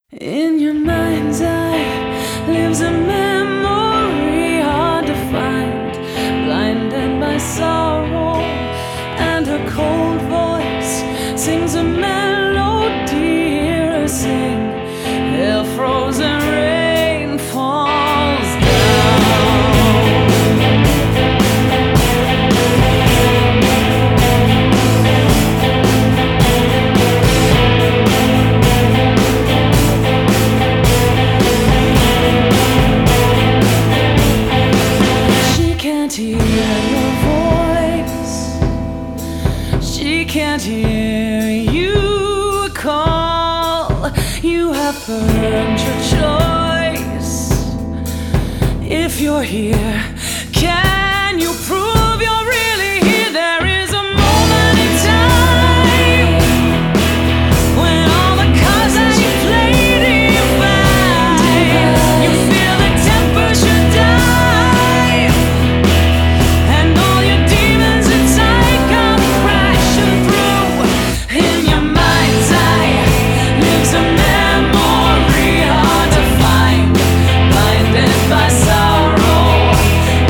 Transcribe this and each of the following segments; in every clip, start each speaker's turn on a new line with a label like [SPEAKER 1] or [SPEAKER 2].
[SPEAKER 1] In your mind's eye lives a memory hard to find, blinded by sorrow, and her cold voice sings a melody. Hear her sing, the frozen rain falls down. She can't hear your voice, she can't hear you call. You have earned your choice. If you're here, can you prove you're really here? There is a moment in time when all the cards that you played divide. You feel the temperature dive, and all your demons inside come crashing through. In your mind's eye lives a memory hard to find, blinded by sorrow,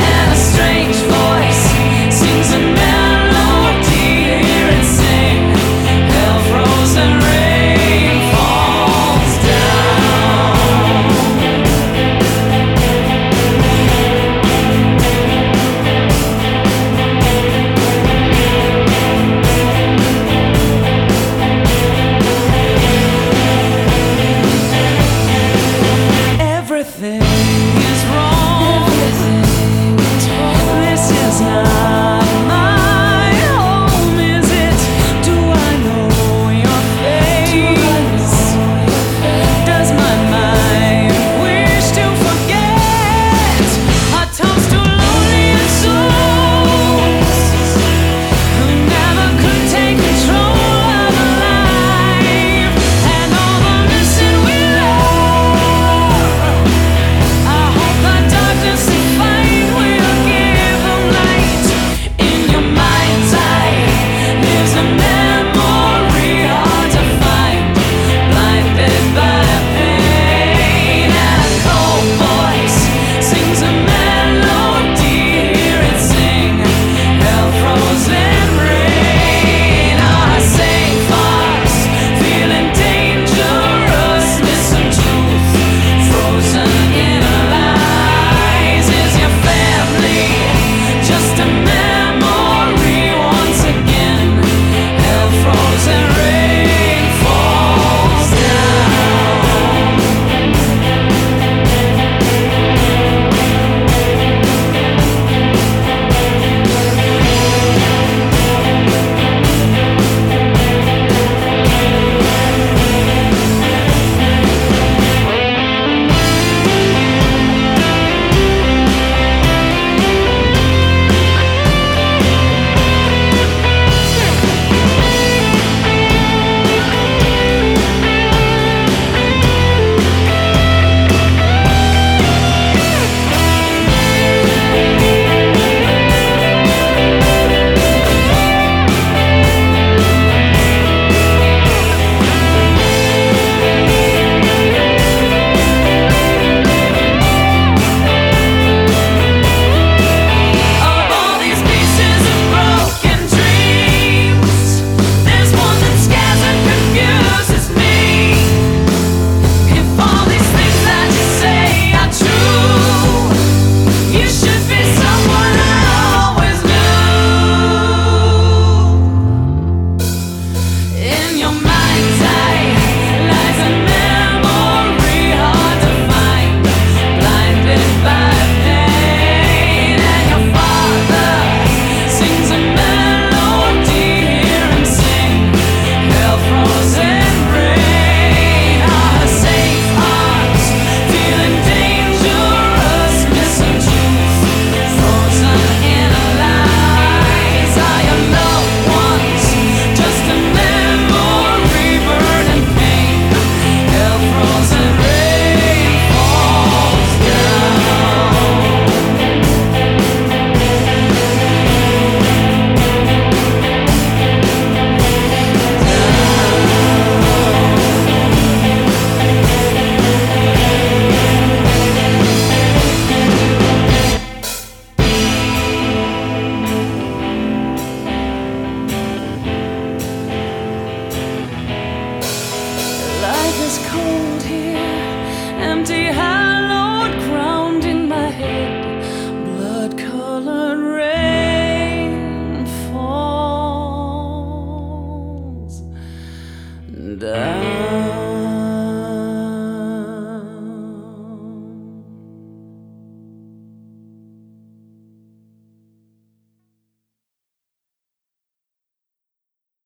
[SPEAKER 1] empty house.